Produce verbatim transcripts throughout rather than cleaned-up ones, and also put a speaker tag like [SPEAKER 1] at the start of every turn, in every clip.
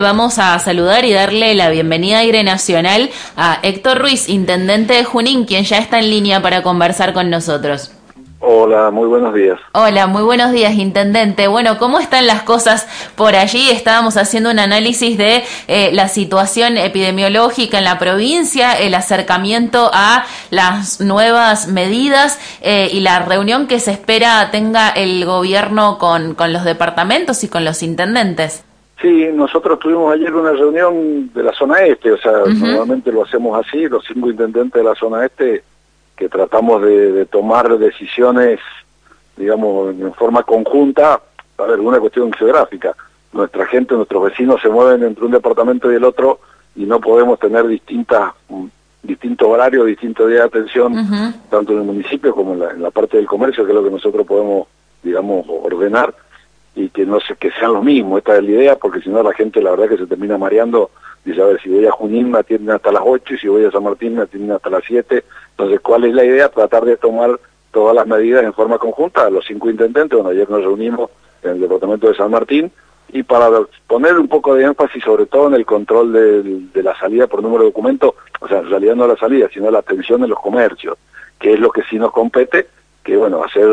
[SPEAKER 1] Vamos a saludar y darle la bienvenida a Aire Nacional a Héctor Ruiz, intendente de Junín, quien ya está en línea para conversar con nosotros.
[SPEAKER 2] Hola, muy buenos días.
[SPEAKER 1] Hola, muy buenos días, intendente. Bueno, ¿cómo están las cosas por allí? Estábamos haciendo un análisis de eh, la situación epidemiológica en la provincia, el acercamiento a las nuevas medidas eh, y la reunión que se espera tenga el gobierno con, con los departamentos y con los intendentes.
[SPEAKER 2] Sí, nosotros tuvimos ayer una reunión de la zona este, o sea, uh-huh. Normalmente lo hacemos así, los cinco intendentes de la zona este, que tratamos de, de tomar decisiones, digamos, en forma conjunta. A ver, una cuestión geográfica. Nuestra gente, nuestros vecinos se mueven entre un departamento y el otro y no podemos tener distintas, distintos horarios, distintos días de atención, uh-huh. tanto en el municipio como en la, en la parte del comercio, que es lo que nosotros podemos, digamos, ordenar, y que no sé, que sean los mismos. Esta es la idea, porque si no la gente la verdad que se termina mareando. Dice, a ver, si voy a Junín me atienden hasta las ocho y si voy a San Martín me atienden hasta las siete. Entonces, ¿cuál es la idea? Tratar de tomar todas las medidas en forma conjunta. Los cinco intendentes, bueno, ayer nos reunimos en el departamento de San Martín, y para poner un poco de énfasis sobre todo en el control de, de la salida por número de documentos, o sea, en realidad no la salida, sino la atención en los comercios, que es lo que sí nos compete, que bueno, hacer...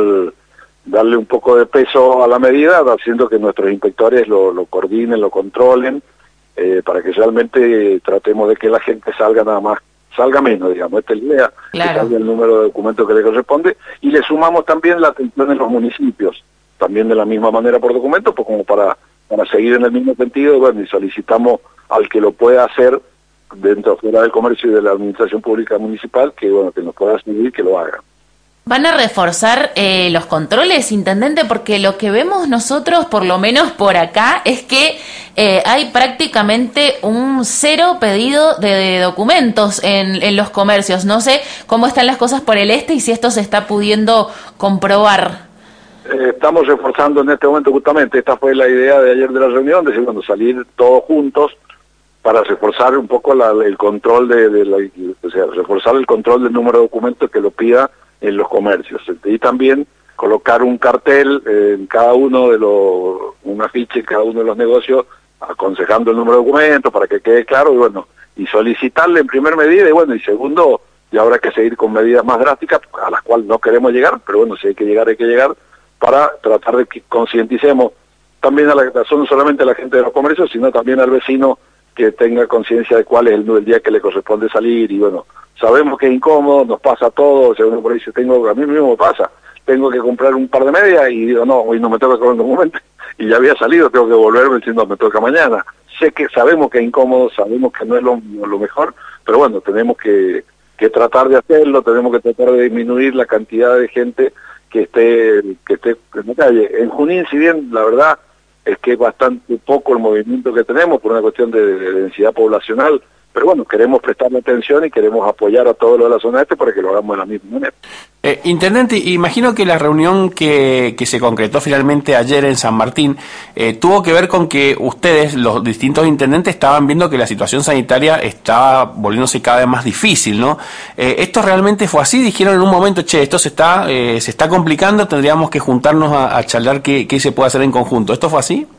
[SPEAKER 2] darle un poco de peso a la medida, haciendo que nuestros inspectores lo, lo coordinen, lo controlen, eh, para que realmente tratemos de que la gente salga nada más, salga menos, digamos, esta es la idea, claro. Que salga el número de documentos que le corresponde, y le sumamos también la atención en los municipios, también de la misma manera por documento, pues como para, para seguir en el mismo sentido, bueno, y solicitamos al que lo pueda hacer dentro o fuera del comercio y de la administración pública municipal, que bueno, que nos pueda seguir, que lo haga.
[SPEAKER 1] ¿Van a reforzar eh, los controles, intendente? Porque lo que vemos nosotros, por lo menos por acá, es que eh, hay prácticamente un cero pedido de, de documentos en, en los comercios. No sé cómo están las cosas por el este y si esto se está pudiendo comprobar.
[SPEAKER 2] Eh, estamos reforzando en este momento justamente, esta fue la idea de ayer de la reunión, de decir, cuando salir todos juntos para reforzar un poco la, el control de, de la, o sea, reforzar el control del número de documentos que lo pida en los comercios, y también colocar un cartel eh, en cada uno de los, un afiche en cada uno de los negocios aconsejando el número de documentos para que quede claro, y bueno, y solicitarle en primer medida, y bueno, y segundo, ya habrá que seguir con medidas más drásticas a las cuales no queremos llegar, pero bueno, si hay que llegar, hay que llegar, para tratar de que concienticemos también a la, no solamente a la gente de los comercios, sino también al vecino, que tenga conciencia de cuál es el, el día que le corresponde salir. Y bueno, sabemos que es incómodo, nos pasa a todos, si uno por ahí dice, tengo, a mí mismo me pasa, tengo que comprar un par de medias y digo, no, hoy no me toca con un documento, y ya había salido, tengo que volverme diciendo, me toca mañana. Sé que sabemos que es incómodo, sabemos que no es lo, lo mejor, pero bueno, tenemos que, que tratar de hacerlo, tenemos que tratar de disminuir la cantidad de gente que esté, que esté en la calle. En Junín, si bien la verdad es que es bastante poco el movimiento que tenemos por una cuestión de, de densidad poblacional, pero bueno, queremos prestarle atención y queremos apoyar a todo lo de la zona este para que lo hagamos de la misma manera.
[SPEAKER 3] Eh, intendente, imagino que la reunión que, que se concretó finalmente ayer en San Martín eh, tuvo que ver con que ustedes, los distintos intendentes, estaban viendo que la situación sanitaria estaba volviéndose cada vez más difícil, ¿no? Eh, ¿Esto realmente fue así? Dijeron en un momento, che, esto se está eh, se está complicando, tendríamos que juntarnos a, a charlar qué, qué se puede hacer en conjunto. ¿Esto fue así?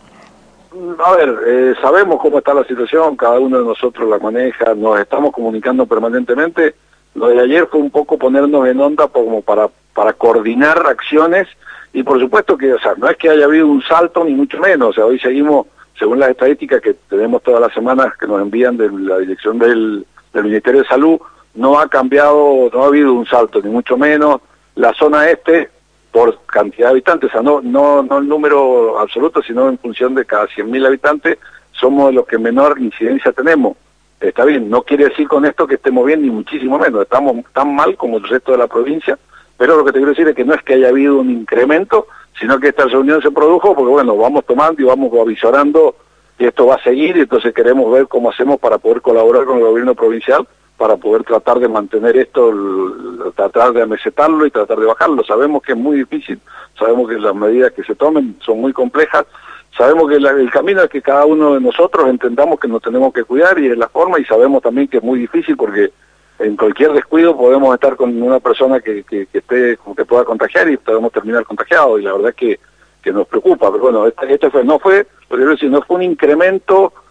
[SPEAKER 2] A ver, eh, sabemos cómo está la situación, cada uno de nosotros la maneja, nos estamos comunicando permanentemente. Lo de ayer fue un poco ponernos en onda como para, para coordinar acciones, y por supuesto que, o sea, no es que haya habido un salto ni mucho menos, o sea, hoy seguimos, según las estadísticas que tenemos todas las semanas que nos envían de la dirección del, del Ministerio de Salud, no ha cambiado, no ha habido un salto ni mucho menos. La zona este, por cantidad de habitantes, o sea, no, no, no el número absoluto, sino en función de cada cien mil habitantes, somos los que menor incidencia tenemos. Está bien, no quiere decir con esto que estemos bien, ni muchísimo menos, estamos tan mal como el resto de la provincia, pero lo que te quiero decir es que no es que haya habido un incremento, sino que esta reunión se produjo porque, bueno, vamos tomando y vamos avisorando que esto va a seguir, y entonces queremos ver cómo hacemos para poder colaborar con el gobierno provincial, para poder tratar de mantener esto, tratar de amesetarlo y tratar de bajarlo. Sabemos que es muy difícil, sabemos que las medidas que se tomen son muy complejas, sabemos que la, el camino es que cada uno de nosotros entendamos que nos tenemos que cuidar, y es la forma, y sabemos también que es muy difícil porque en cualquier descuido podemos estar con una persona que, que, que esté, que pueda contagiar, y podemos terminar contagiados, y la verdad es que, que nos preocupa. Pero bueno, este, este fue, no fue, pero si no fue un incremento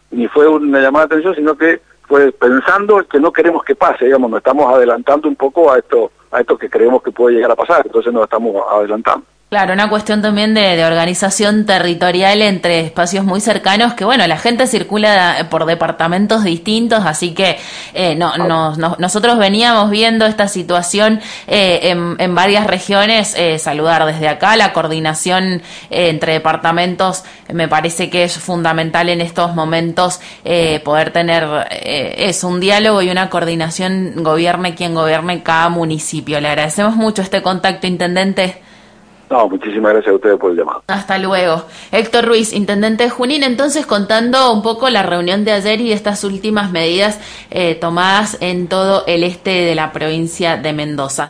[SPEAKER 2] ni fue una llamada de atención, sino que fue pensando que no queremos que pase, digamos, nos estamos adelantando un poco a esto, a esto que creemos que puede llegar a pasar, entonces nos estamos adelantando.
[SPEAKER 1] Claro, una cuestión también de, de organización territorial entre espacios muy cercanos, que bueno, la gente circula por departamentos distintos, así que eh, no, no, no, nosotros veníamos viendo esta situación eh, en, en varias regiones. Eh, saludar desde acá la coordinación eh, entre departamentos, me parece que es fundamental en estos momentos eh, poder tener eh, eso, un diálogo y una coordinación, gobierne quien gobierne cada municipio. Le agradecemos mucho este contacto, intendente.
[SPEAKER 2] No, muchísimas gracias a ustedes por el llamado.
[SPEAKER 1] Hasta luego. Héctor Ruiz, intendente de Junín, entonces contando un poco la reunión de ayer y estas últimas medidas eh, tomadas en todo el este de la provincia de Mendoza.